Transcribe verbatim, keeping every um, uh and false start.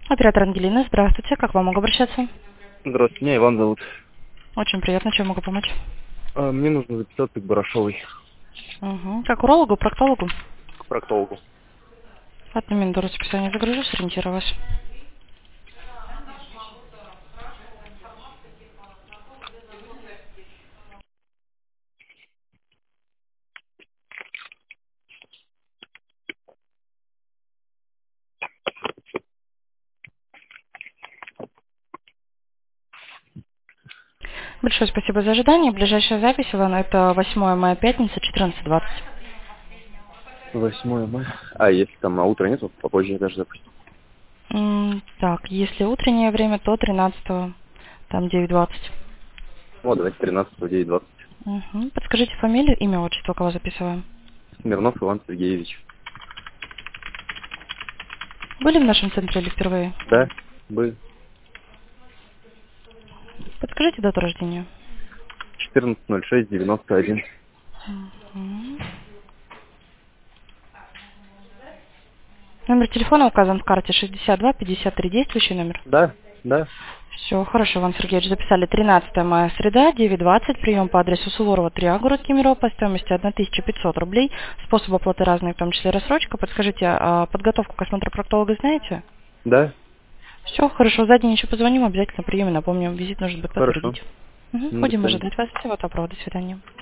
Оператор Ангелина, здравствуйте. Как вам могу обращаться? Здравствуйте, меня Иван зовут. Очень приятно. Чем могу помочь? А, мне нужно записаться к Барашовой, Угу. Как урологу, проктологу? к проктологу. Одну минуту расписание загружу, сориентировалась. Большое спасибо за ожидание. Ближайшая запись, Иван, это восьмое мая, пятница, четырнадцать двадцать. Восьмое мая. А если там на утро нету, попозже даже, допустим. М, Так, если утреннее время, то тринадцатого, там девять двадцать. Ну, давайте тринадцатого, девять двадцать. Угу. Подскажите фамилию, имя, отчество, кого записываем. Смирнов Иван Сергеевич. Были в нашем центре или впервые? Да, был. Подскажите дату рождения. четырнадцатое ноль шесть девяносто один. Мгм. Номер телефона указан в карте шестьдесят два пятьдесят три, действующий номер. Да, да. Все, хорошо, Иван Сергеевич, записали тринадцатое мая, среда, девять двадцать, прием по адресу Суворова, три А, город Кемерово, по стоимости тысяча пятьсот рублей, способ оплаты разный, в том числе рассрочка. Подскажите, а подготовку к осмотру проктолога знаете? Да, Все, хорошо, сзади еще позвоним, обязательно прием и напомним, визит нужно будет хорошо. подтвердить. Угу. Ну, до Будем свидания. ожидать вас, всего доброго, до свидания.